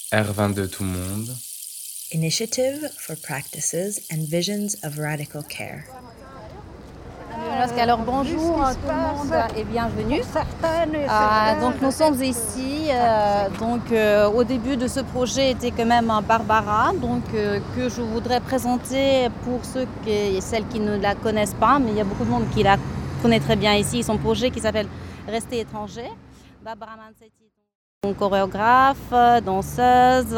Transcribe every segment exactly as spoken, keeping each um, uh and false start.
R vingt-deux Tout le monde. Initiative for Practices and Visions of Radical Care. Alors bonjour tout le monde et bienvenue. Euh, donc nous sommes ici. Euh, donc euh, au début de ce projet était quand même Barbara, donc euh, que je voudrais présenter pour ceux qui, et celles qui ne la connaissent pas, mais il y a beaucoup de monde qui la connaît très bien ici. Son projet qui s'appelle Rester étranger. Barbara Manzetti. Chorégraphe, danseuse,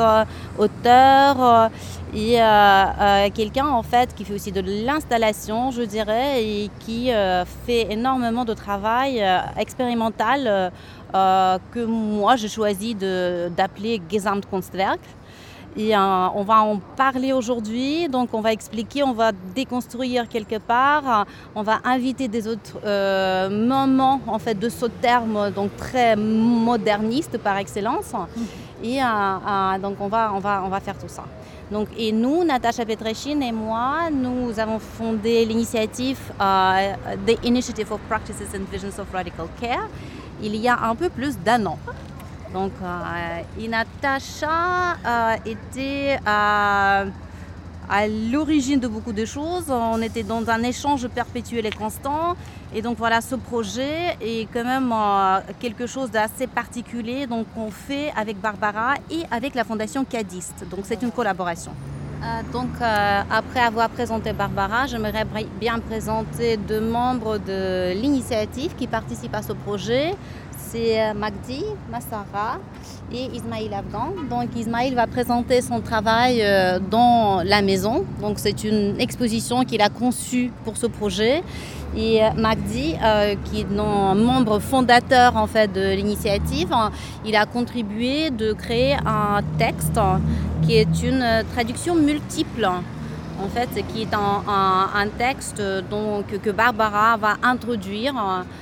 auteur et euh, euh, quelqu'un en fait qui fait aussi de l'installation, je dirais, et qui euh, fait énormément de travail euh, expérimental euh, que moi j'ai choisi de, d'appeler Gesamtkunstwerk. Et euh, on va en parler aujourd'hui, donc on va expliquer, on va déconstruire quelque part, on va inviter des autres euh, moments en fait de ce terme donc très moderniste par excellence. Et euh, euh, donc on va, on va, on va faire tout ça. Donc, et nous, Natasha Petreshin et moi, nous avons fondé l'initiative euh, The Initiative for Practices and Visions of Radical Care il y a un peu plus d'un an. Donc, euh, et Natasha euh, était euh, à l'origine de beaucoup de choses. On était dans un échange perpétuel et constant. Et donc voilà, ce projet est quand même euh, quelque chose d'assez particulier. Donc, on fait avec Barbara et avec la Fondation Cadiste. Donc, c'est une collaboration. Euh, donc, euh, après avoir présenté Barbara, j'aimerais bien présenter deux membres de l'initiative qui participent à ce projet. C'est Magdi Massara et Ismail Afghan. Donc Ismail va présenter son travail dans la maison. Donc c'est une exposition qu'il a conçue pour ce projet. Et Magdi, euh, qui est un membre fondateur en fait de l'initiative, il a contribué de créer un texte qui est une traduction multiple. En fait, qui est un, un, un texte donc, que Barbara va introduire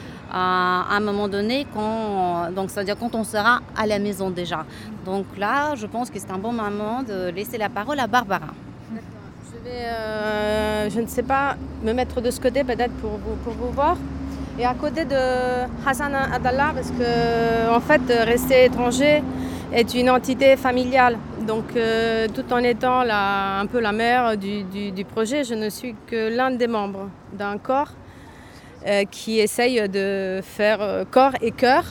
à un moment donné, quand, donc c'est-à-dire quand on sera à la maison déjà. Donc là, je pense que c'est un bon moment de laisser la parole à Barbara. Je vais, euh, je ne sais pas, me mettre de ce côté peut-être pour vous, pour vous voir. Et à côté de Hassan Abdallah, parce que en fait, Rester étranger est une entité familiale. Donc euh, tout en étant la, un peu la mère du, du, du projet, je ne suis que l'un des membres d'un corps Euh, qui essaye de faire euh, corps et cœur.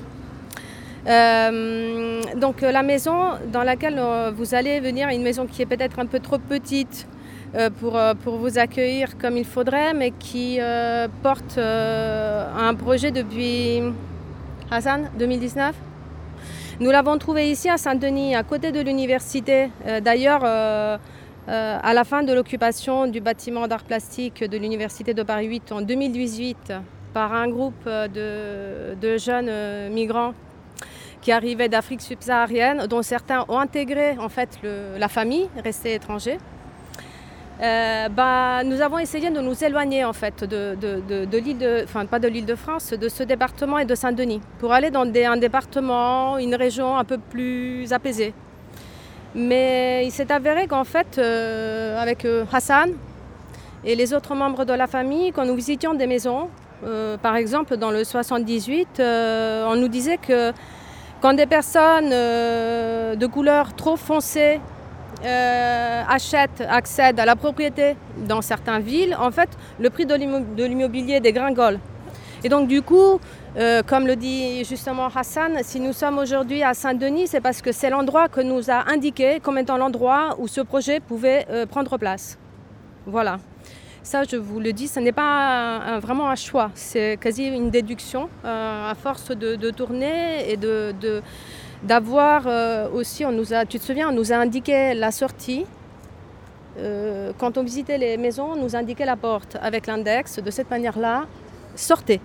Euh, donc euh, la maison dans laquelle euh, vous allez venir, une maison qui est peut-être un peu trop petite euh, pour, euh, pour vous accueillir comme il faudrait, mais qui euh, porte euh, un projet depuis Hassan, deux mille dix-neuf. Nous l'avons trouvé ici à Saint-Denis, à côté de l'université. Euh, d'ailleurs, euh, Euh, à la fin de l'occupation du bâtiment d'art plastique de l'Université de Paris huit en deux mille dix-huit par un groupe de, de jeunes euh, migrants qui arrivaient d'Afrique subsaharienne, dont certains ont intégré en fait le, la famille, restés étrangers. Euh, bah, nous avons essayé de nous éloigner en fait de, de, de, de l'île de, enfin pas de l'île de France, de ce département et de Saint-Denis, pour aller dans des, un département, une région un peu plus apaisée. Mais il s'est avéré qu'en fait, euh, avec euh, Hassan et les autres membres de la famille, quand nous visitions des maisons, euh, par exemple dans le soixante-dix-huit, euh, on nous disait que quand des personnes euh, de couleur trop foncée euh, achètent, accèdent à la propriété dans certaines villes, en fait, le prix de, l'immo- de l'immobilier dégringole. Et donc du coup, euh, comme le dit justement Hassan, si nous sommes aujourd'hui à Saint-Denis, c'est parce que c'est l'endroit que nous a indiqué comme étant l'endroit où ce projet pouvait euh, prendre place. Voilà. Ça, je vous le dis, ce n'est pas un, un, vraiment un choix, c'est quasi une déduction euh, à force de, de tourner et de, de, d'avoir euh, aussi, on nous a, tu te souviens, on nous a indiqué la sortie. Euh, quand on visitait les maisons, on nous indiquait la porte avec l'index. De cette manière-là, sortez.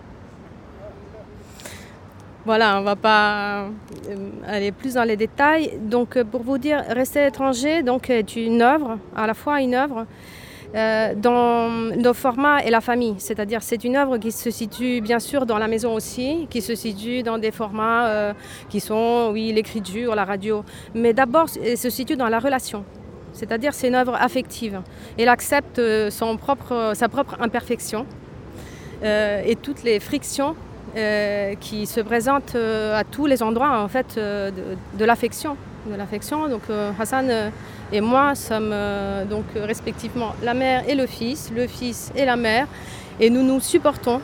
Voilà, on ne va pas aller plus dans les détails. Donc, pour vous dire, Rester étranger donc, est une œuvre, à la fois une œuvre euh, dans le format et la famille. C'est-à-dire, c'est une œuvre qui se situe bien sûr dans la maison aussi, qui se situe dans des formats euh, qui sont, oui, l'écriture, la radio. Mais d'abord, elle se situe dans la relation. C'est-à-dire, c'est une œuvre affective. Elle accepte son propre, sa propre imperfection euh, et toutes les frictions Euh, qui se présente euh, à tous les endroits en fait, euh, de, de l'affection. de l'affection. Donc euh, Hassan euh, et moi sommes euh, donc euh, respectivement la mère et le fils, le fils et la mère, et nous nous supportons.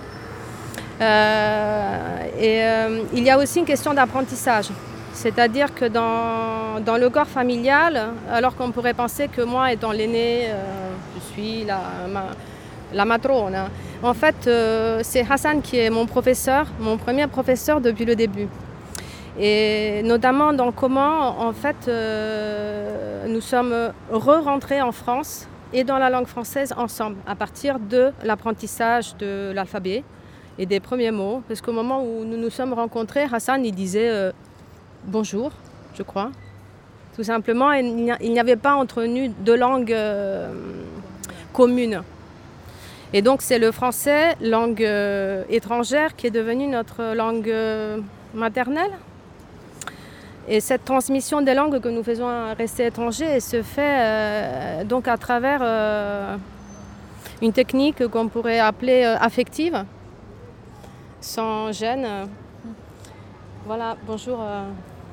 Euh, et euh, il y a aussi une question d'apprentissage, c'est-à-dire que dans, dans le corps familial, alors qu'on pourrait penser que moi étant l'aînée, euh, je suis la, ma, la matrone, hein. En fait euh, c'est Hassan qui est mon professeur, mon premier professeur depuis le début. Et notamment dans comment en fait euh, nous sommes re-rentrés en France et dans la langue française ensemble à partir de l'apprentissage de l'alphabet et des premiers mots, parce qu'au moment où nous nous sommes rencontrés, Hassan il disait euh, bonjour, je crois, tout simplement, et il n'y avait pas entre nous deux langues euh, communes. Et donc c'est le français, langue euh, étrangère, qui est devenue notre langue euh, maternelle. Et cette transmission des langues que nous faisons à Rester étranger se fait euh, donc à travers euh, une technique qu'on pourrait appeler euh, affective, sans gêne. Voilà, bonjour euh,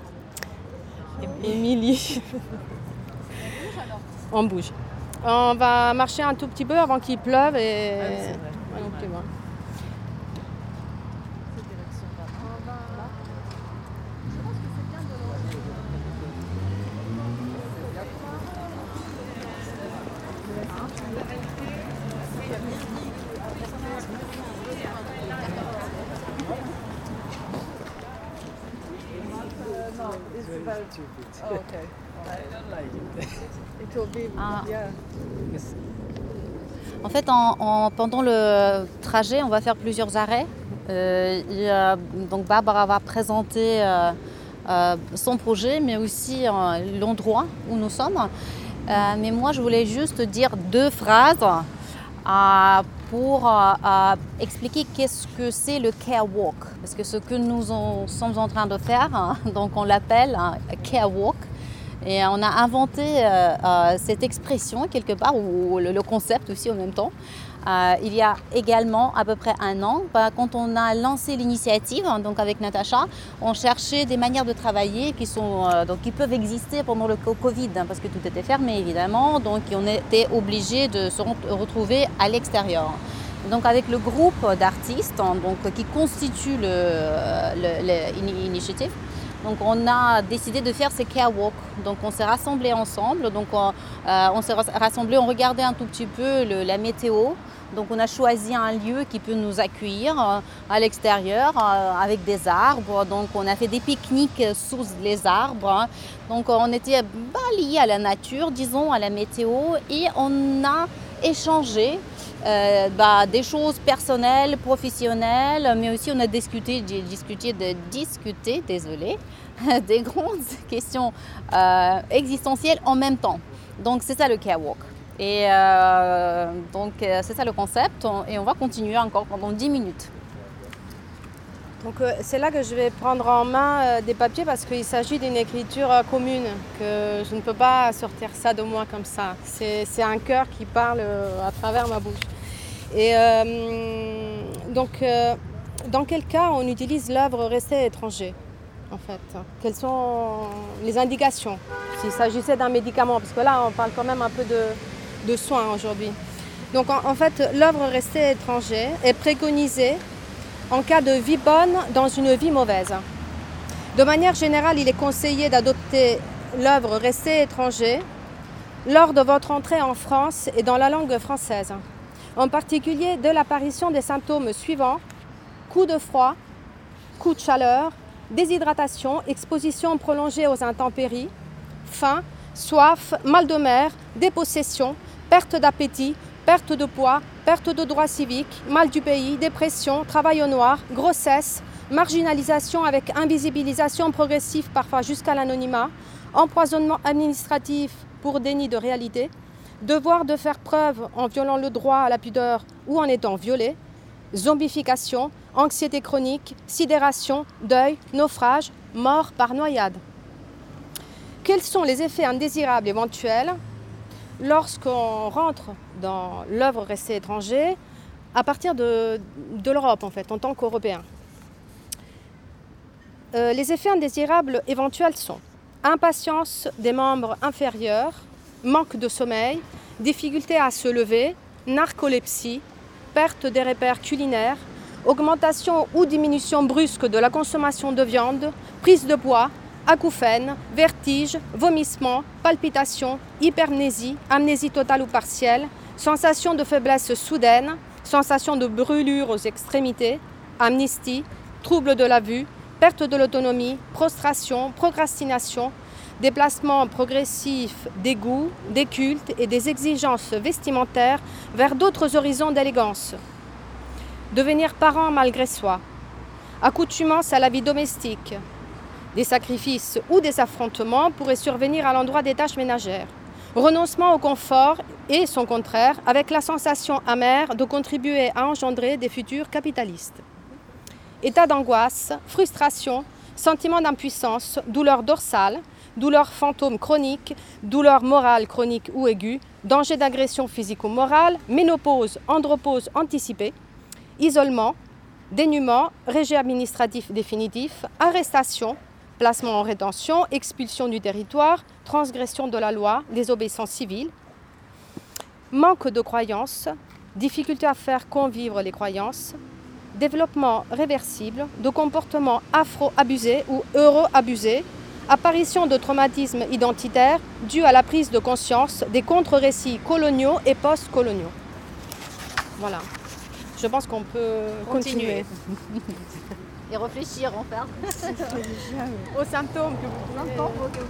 Émilie. On bouge. On va marcher un tout petit peu avant qu'il pleuve et... Ah oui, c'est vrai. Ah, donc, tu vois. Ah. En fait, en, en, pendant le trajet, on va faire plusieurs arrêts. Euh, et, euh, donc Barbara va présenter euh, euh, son projet, mais aussi euh, l'endroit où nous sommes. Euh, mais moi, je voulais juste dire deux phrases euh, pour euh, expliquer qu'est-ce que c'est le Care Walk. Parce que ce que nous en, sommes en train de faire, hein, donc on l'appelle hein, Care Walk. Et on a inventé euh, euh, cette expression quelque part, ou le, le concept aussi en même temps. Euh, il y a également à peu près un an, bah, quand on a lancé l'initiative, hein, donc avec Natacha, on cherchait des manières de travailler qui, sont, euh, donc, qui peuvent exister pendant le Covid, hein, parce que tout était fermé évidemment, donc on était obligés de se retrouver à l'extérieur. Donc avec le groupe d'artistes hein, donc, qui constitue l'initiative, donc on a décidé de faire ces Care Walk. Donc on s'est rassemblés ensemble, donc on, euh, on s'est rassemblés, on regardait un tout petit peu le, la météo. Donc on a choisi un lieu qui peut nous accueillir euh, à l'extérieur euh, avec des arbres. Donc on a fait des pique-niques sous les arbres. Hein. Donc on était bah, liés à la nature, disons, à la météo, et on a échangé euh, bah, des choses personnelles, professionnelles, mais aussi on a discuté, discuté, de, discuté désolé, des grandes questions euh, existentielles en même temps. Donc c'est ça le Care Walk. Et euh, donc c'est ça le concept, et on va continuer encore pendant dix minutes. Donc euh, c'est là que je vais prendre en main euh, des papiers parce qu'il s'agit d'une écriture euh, commune, que je ne peux pas sortir ça de moi comme ça. C'est, c'est un cœur qui parle euh, à travers ma bouche. Et euh, donc euh, dans quel cas on utilise l'œuvre Rester étranger en fait? Quelles sont les indications s'il s'agissait d'un médicament? Parce que là on parle quand même un peu de... de soins aujourd'hui. Donc en, en fait, l'œuvre Rester étranger est préconisée en cas de vie bonne dans une vie mauvaise. De manière générale, il est conseillé d'adopter l'œuvre Rester étranger lors de votre entrée en France et dans la langue française. En particulier de l'apparition des symptômes suivants: coup de froid, coup de chaleur, déshydratation, exposition prolongée aux intempéries, faim, soif, mal de mer, dépossession, perte d'appétit, perte de poids, perte de droits civiques, mal du pays, dépression, travail au noir, grossesse, marginalisation avec invisibilisation progressive parfois jusqu'à l'anonymat, empoisonnement administratif pour déni de réalité, devoir de faire preuve en violant le droit à la pudeur ou en étant violé, zombification, anxiété chronique, sidération, deuil, naufrage, mort par noyade. Quels sont les effets indésirables éventuels lorsqu'on rentre dans l'œuvre Rester étranger à partir de, de l'Europe, en fait, en tant qu'Européens? euh, Les effets indésirables éventuels sont impatience des membres inférieurs, manque de sommeil, difficulté à se lever, narcolepsie, perte des repères culinaires, augmentation ou diminution brusque de la consommation de viande, prise de poids, acouphènes, vertiges, vomissements, palpitations, hypermnésie, amnésie totale ou partielle, sensation de faiblesse soudaine, sensation de brûlure aux extrémités, amnistie, troubles de la vue, perte de l'autonomie, prostration, procrastination, déplacement progressif des goûts, des cultes et des exigences vestimentaires vers d'autres horizons d'élégance. Devenir parent malgré soi, accoutumance à la vie domestique, des sacrifices ou des affrontements pourraient survenir à l'endroit des tâches ménagères. Renoncement au confort et son contraire, avec la sensation amère de contribuer à engendrer des futurs capitalistes. État d'angoisse, frustration, sentiment d'impuissance, douleur dorsale, douleur fantôme chronique, douleur morale chronique ou aiguë, danger d'agression physique ou morale, ménopause, andropause anticipée, isolement, dénuement, rejet administratif définitif, arrestation, placement en rétention, expulsion du territoire, transgression de la loi, désobéissance civile, manque de croyances, difficulté à faire convivre les croyances, développement réversible de comportements afro-abusés ou euro-abusés, apparition de traumatismes identitaires dus à la prise de conscience des contre-récits coloniaux et post-coloniaux. Voilà. Je pense qu'on peut continuer. continuer. Et réfléchir enfin aux symptômes que vous pouvez...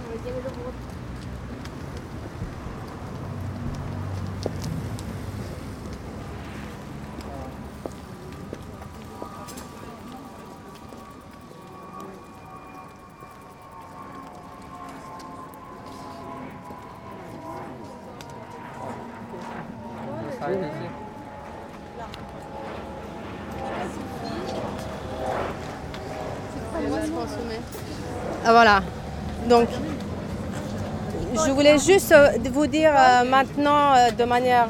Ah, voilà. Donc, je voulais juste vous dire euh, maintenant euh, de manière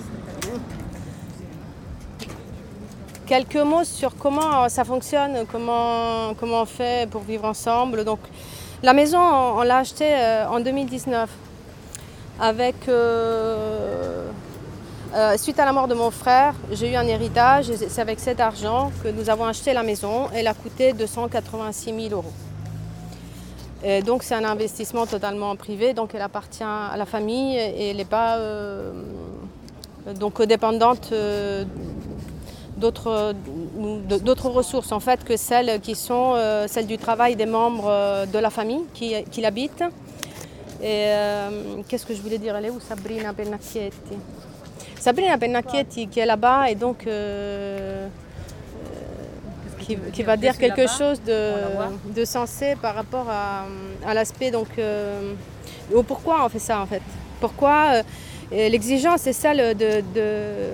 quelques mots sur comment ça fonctionne, comment, comment on fait pour vivre ensemble. Donc, la maison, on, on l'a achetée euh, en deux mille dix-neuf avec euh, euh, suite à la mort de mon frère, j'ai eu un héritage et c'est avec cet argent que nous avons acheté la maison. Elle a coûté deux cent quatre-vingt-six mille euros. Et donc c'est un investissement totalement privé, donc elle appartient à la famille et elle n'est pas euh, donc dépendante euh, d'autres, d'autres ressources en fait que celles qui sont euh, celles du travail des membres euh, de la famille qui, qui l'habitent. Et euh, qu'est-ce que je voulais dire? Elle est où Sabrina Pennacchietti? Sabrina Pennacchietti qui est là-bas et donc euh, Qui, qui va dire quelque chose de, de sensé par rapport à, à l'aspect donc euh, pourquoi on fait ça en fait, pourquoi euh, l'exigence est celle de, de,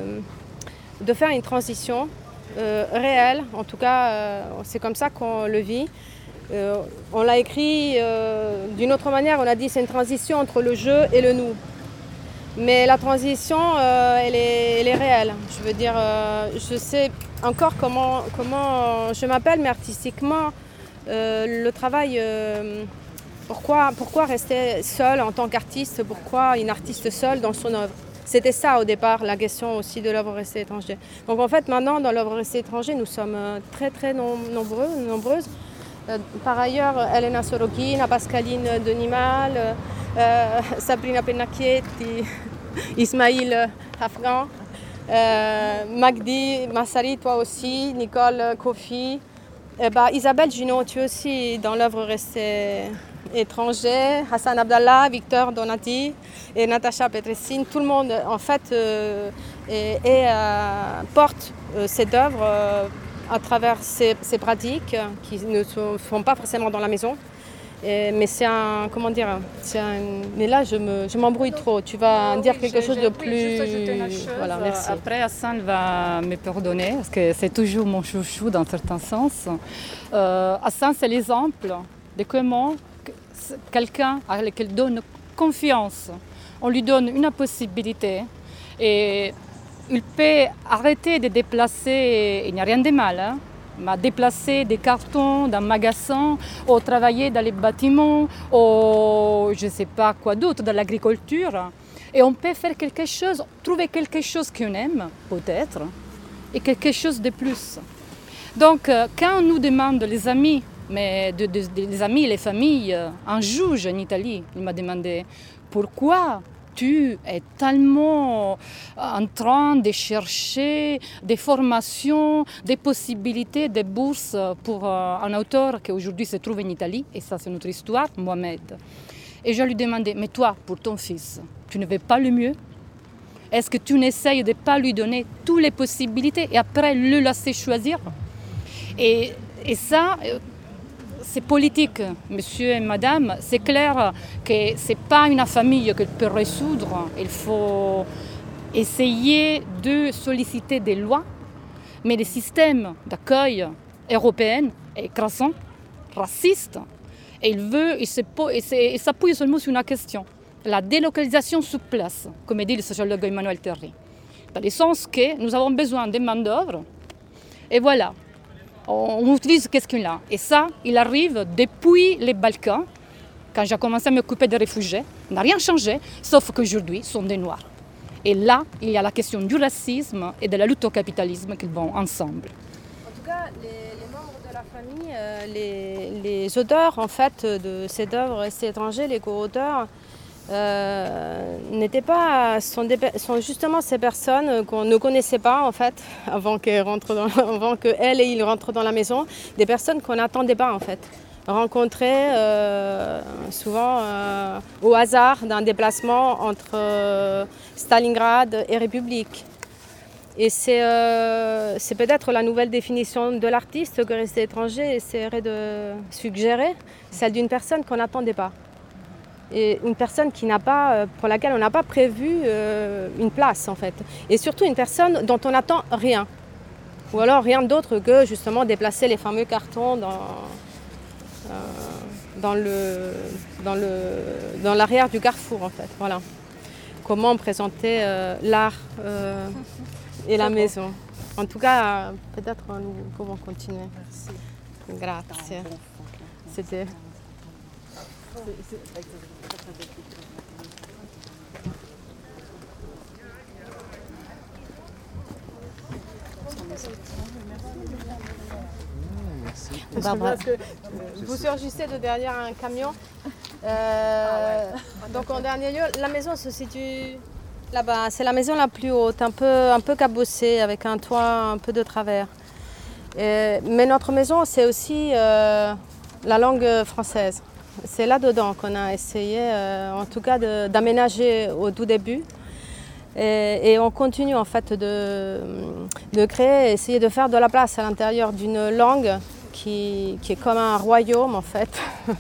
de faire une transition euh, réelle, en tout cas euh, c'est comme ça qu'on le vit. Euh, on l'a écrit euh, d'une autre manière, on a dit c'est une transition entre le je et le nous. Mais la transition, euh, elle, est, elle est réelle. Je veux dire, euh, je sais encore comment, comment je m'appelle, mais artistiquement, euh, le travail, euh, pourquoi, pourquoi rester seule en tant qu'artiste? Pourquoi une artiste seule dans son œuvre? C'était ça au départ, la question aussi de l'œuvre restée étrangère. Donc en fait, maintenant, dans l'œuvre restée étrangère, nous sommes très très nombreux, nombreuses. Euh, par ailleurs, Elena Sorokin, Pascaline Denimal, euh, Sabrina Pennacchietti, Ismail Afghan, euh, Magdi Massari, toi aussi, Nicole Kofi, eh ben, Isabelle Junot, tu es aussi dans l'œuvre restée étrangère, Hassan Abdallah, Victor Donati et Natacha Petressine, tout le monde en fait euh, et, et, euh, porte euh, cette œuvre euh, à travers ces, ces pratiques qui ne se font pas forcément dans la maison. Et, mais c'est un, comment dire, c'est un, mais là je, me, je m'embrouille trop, tu vas oui, dire quelque chose de plus... Chose. Voilà, merci. Après Hassan va me pardonner, parce que c'est toujours mon chouchou dans certains sens. Euh, Hassan c'est l'exemple de comment quelqu'un à lequel donne confiance, on lui donne une possibilité et il peut arrêter de déplacer, il n'y a rien de mal, hein, m'a déplacé des cartons d'un magasin, ou travaillé dans les bâtiments, ou je ne sais pas quoi d'autre, dans l'agriculture. Et on peut faire quelque chose, trouver quelque chose qu'on aime, peut-être, et quelque chose de plus. Donc, quand on nous demande les amis, mais de, de, de, les amis, les familles, un juge en Italie, il m'a demandé pourquoi tu es tellement en train de chercher des formations, des possibilités, des bourses pour un auteur qui aujourd'hui se trouve en Italie, et ça c'est notre histoire, Mohamed. Et je lui demandais, mais toi, pour ton fils, tu ne veux pas le mieux? Est-ce que tu n'essayes de ne pas lui donner toutes les possibilités et après le laisser choisir? Et, et ça, c'est politique, monsieur et madame. C'est clair que ce n'est pas une famille que peut résoudre. Il faut essayer de solliciter des lois, mais le système d'accueil européen est crassant, raciste, et il veut, il s'appuie seulement sur une question, la délocalisation sur place, comme dit le sociologue Emmanuel Terry. Dans le sens que nous avons besoin de main-d'œuvre, et voilà. On utilise qu'est-ce qu'il a. Et ça, il arrive depuis les Balkans, quand j'ai commencé à m'occuper des réfugiés. Il n'a rien changé, sauf qu'aujourd'hui, ce sont des Noirs. Et là, il y a la question du racisme et de la lutte au capitalisme qui vont ensemble. En tout cas, les, les membres de la famille, euh, les, les auteurs en fait, de ces œuvres restées étrangers, les co-auteurs, Euh, n'étaient pas, sont, des, sont justement ces personnes qu'on ne connaissait pas en fait avant qu'elles rentrent dans, avant qu'elles et ils rentrent dans la maison, des personnes qu'on n'attendait pas en fait, rencontrées euh, souvent euh, au hasard d'un déplacement entre euh, Stalingrad et République. Et c'est, euh, c'est peut-être la nouvelle définition de l'artiste que Rester étranger essaierait de suggérer, celle d'une personne qu'on n'attendait pas. Et une personne qui n'a pas, pour laquelle on n'a pas prévu euh, une place en fait. Et surtout une personne dont on n'attend rien. Ou alors rien d'autre que justement déplacer les fameux cartons dans, euh, dans, le, dans, le, dans l'arrière du carrefour en fait. Voilà. Comment présenter euh, l'art euh, et la maison. En tout cas, peut-être nous pouvons continuer. Merci. Grazie. C'était... Parce que vous surgissez de derrière un camion. Euh, ah ouais. Donc en dernier lieu, la maison se situe là-bas. C'est la maison la plus haute, un peu, un peu cabossée, avec un toit un peu de travers. Et, mais notre maison, c'est aussi euh, la langue française. C'est là-dedans qu'on a essayé, euh, en tout cas, de, d'aménager au tout début. Et, et on continue en fait de, de créer, essayer de faire de la place à l'intérieur d'une langue qui, qui est comme un royaume en fait,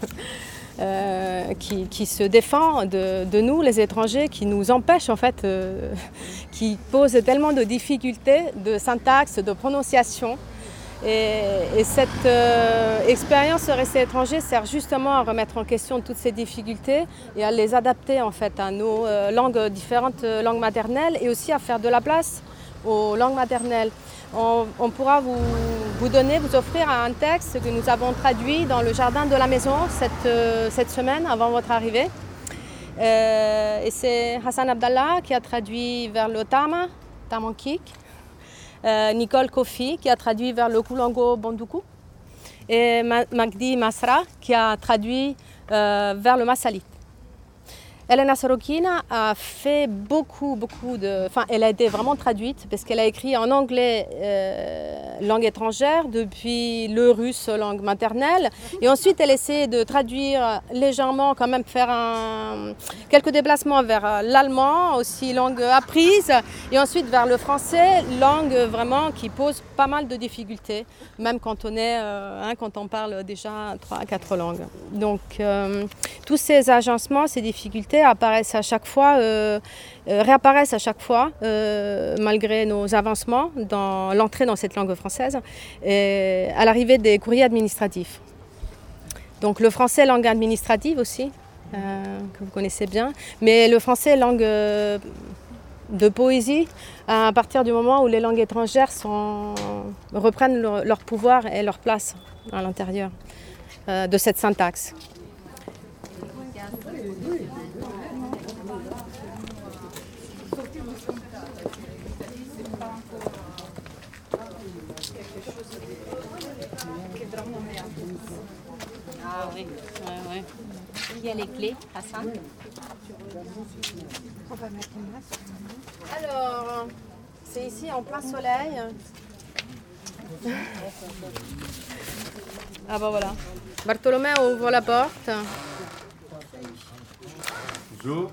euh, qui, qui se défend de, de nous, les étrangers, qui nous empêche en fait, euh, qui pose tellement de difficultés de syntaxe, de prononciation. Et, et cette euh, expérience Rester étranger sert justement à remettre en question toutes ces difficultés et à les adapter en fait à nos euh, langues, différentes euh, langues maternelles, et aussi à faire de la place aux langues maternelles. On, on pourra vous, vous donner, vous offrir un texte que nous avons traduit dans le jardin de la maison cette, euh, cette semaine avant votre arrivée. Euh, et c'est Hassan Abdallah qui a traduit vers le Tama, Tamankik. Euh, Nicole Kofi qui a traduit vers le Kulango Bonduku, et Magdi Masra qui a traduit euh, vers le Massalit. Elena Sorokina a fait beaucoup, beaucoup de... Enfin, elle a été vraiment traduite parce qu'elle a écrit en anglais, euh, langue étrangère, depuis le russe, langue maternelle. Et ensuite, elle essaie de traduire légèrement, quand même faire un, quelques déplacements vers l'allemand, aussi langue apprise. Et ensuite vers le français, langue vraiment qui pose pas mal de difficultés, même quand on, est, euh, hein, quand on parle déjà trois à quatre langues. Donc, euh, tous ces agencements, ces difficultés, apparaissent à chaque fois, euh, euh, réapparaissent à chaque fois, euh, malgré nos avancements dans l'entrée dans cette langue française, et à l'arrivée des courriers administratifs. Donc le français, langue administrative aussi, euh, que vous connaissez bien, mais le français, langue euh, de poésie à partir du moment où les langues étrangères sont, reprennent leur, leur pouvoir et leur place à l'intérieur euh, de cette syntaxe. Ah oui, ouais, ouais. Qui a les clés, Hassan? On va mettre une masse. Alors, c'est ici en plein soleil. Ah bah voilà. Bartolomeo ouvre la porte. Bonjour.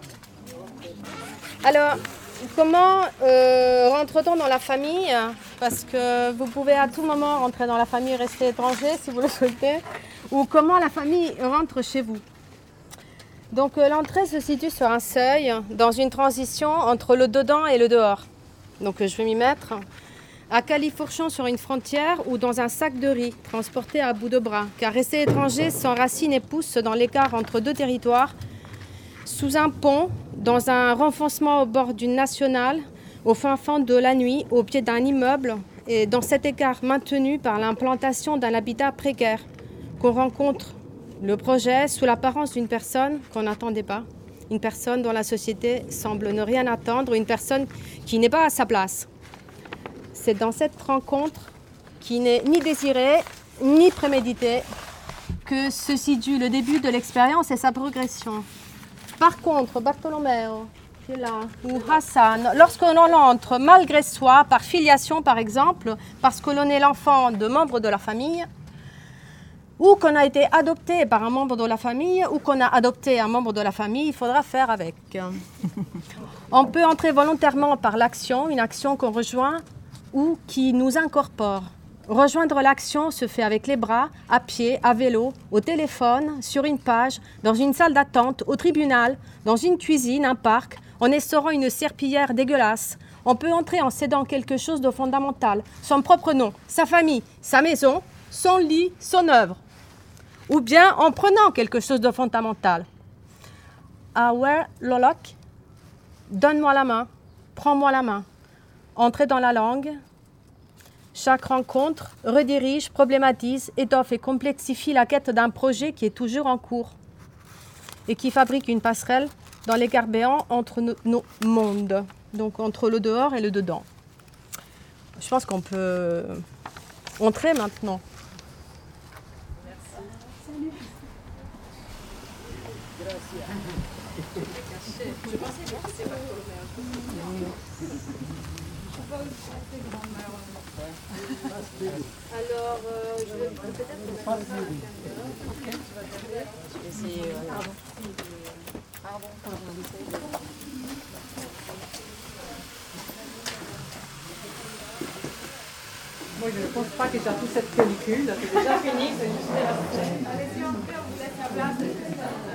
Alors, comment euh, rentre-t-on dans la famille? Parce que vous pouvez à tout moment rentrer dans la famille, rester étranger si vous le souhaitez. Ou comment la famille rentre chez vous? Donc euh, l'entrée se situe sur un seuil, dans une transition entre le dedans et le dehors. Donc euh, je vais m'y mettre. À califourchon sur une frontière ou dans un sac de riz, transporté à bout de bras. Car rester étranger s'enracine et pousse dans l'écart entre deux territoires, sous un pont, dans un renfoncement au bord d'une nationale, au fin fond de la nuit, au pied d'un immeuble, et dans cet écart maintenu par l'implantation d'un habitat précaire, qu'on rencontre le projet sous l'apparence d'une personne qu'on n'attendait pas, une personne dont la société semble ne rien attendre, une personne qui n'est pas à sa place. C'est dans cette rencontre qui n'est ni désirée ni préméditée que se situe le début de l'expérience et sa progression. Par contre, Bartolomeo, qui est là, ou Hassan, lorsque l'on entre malgré soi, par filiation par exemple, parce que l'on est l'enfant de membres de la famille, ou qu'on a été adopté par un membre de la famille, ou qu'on a adopté un membre de la famille, il faudra faire avec. On peut entrer volontairement par l'action, une action qu'on rejoint ou qui nous incorpore. Rejoindre l'action se fait avec les bras, à pied, à vélo, au téléphone, sur une page, dans une salle d'attente, au tribunal, dans une cuisine, un parc, en essorant une serpillière dégueulasse. On peut entrer en cédant quelque chose de fondamental, son propre nom, sa famille, sa maison, son lit, son œuvre. Ou bien en prenant quelque chose de fondamental. Awer Lolok, donne-moi la main, prends-moi la main. Entrer dans la langue. Chaque rencontre redirige, problématise, étoffe et complexifie la quête d'un projet qui est toujours en cours et qui fabrique une passerelle dans l'écart béant entre nos, nos mondes, donc entre le dehors et le dedans. Je pense qu'on peut entrer maintenant. Alors, euh, je vais peut-être mettre ça. Ok, tu vas regarder. Je vais essayer. Euh... Pardon. Pardon. Pardon. Moi, je ne pense pas que j'ai toute cette pellicule. C'est déjà fini, c'est juste la... Allez-y, on vous laisse la place.